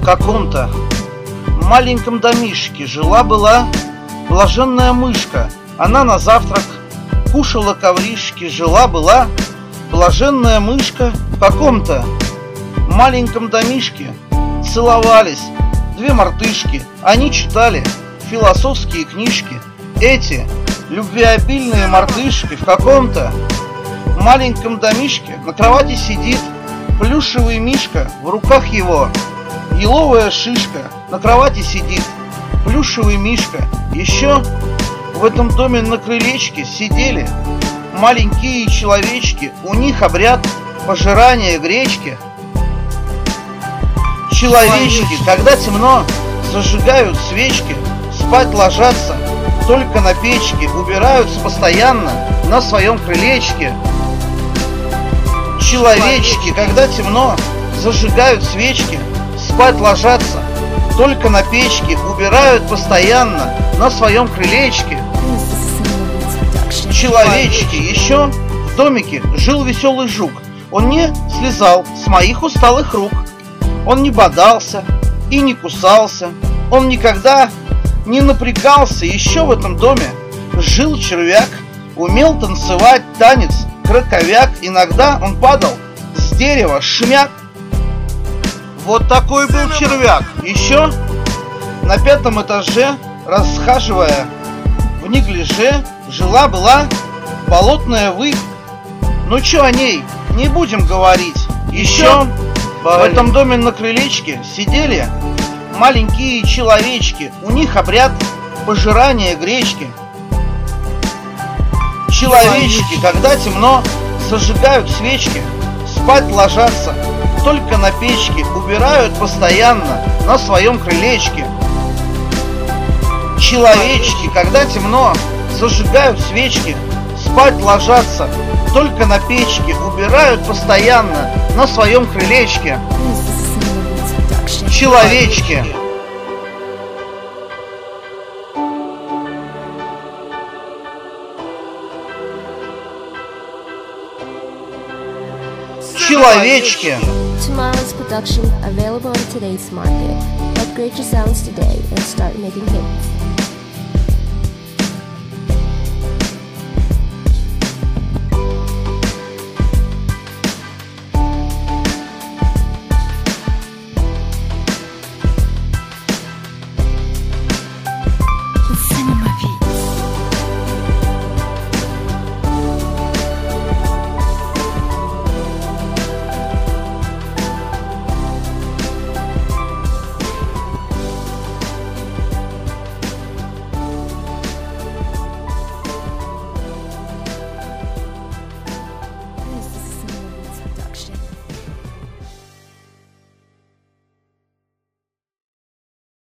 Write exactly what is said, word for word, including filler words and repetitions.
В каком-то маленьком домишке жила-была блаженная мышка. Она на завтрак кушала ковришки. Жила-была блаженная мышка. В каком-то маленьком домишке целовались две мартышки. Они читали философские книжки. Эти любвеобильные мартышки. В каком-то маленьком домишке на кровати сидит плюшевый мишка. В руках его еловая шишка. На кровати сидит плюшевый мишка. Еще в этом доме на крылечке сидели маленькие человечки. У них обряд пожирания гречки. Человечки, когда темно, зажигают свечки. Спать ложатся только на печке. Убираются постоянно на своем крылечке. Человечки, когда темно, зажигают свечки. Спать ложатся только на печке. Убирают постоянно на своем крылечке. Человечки, еще в домике жил веселый жук. Он не слезал с моих усталых рук. Он не бодался и не кусался. Он никогда не напрягался. Еще в этом доме жил червяк. Умел танцевать танец краковяк. Иногда он падал с дерева шмяк. Вот такой был червяк. Еще на пятом этаже, расхаживая в неглиже, жила-была болотная выпь. Ну чё о ней не будем говорить. Еще в этом доме на крылечке сидели маленькие человечки. У них обряд пожирания гречки. Человечки, когда темно, зажигают свечки. Спать ложатся только на печке. Убирают постоянно на своем крылечке. Человечки, когда темно, зажигают свечки. Спать ложатся только на печке. Убирают постоянно на своем крылечке. Человечки. Человечки. Tomorrow's production available on today's market. Upgrade your sounds today and start making hits.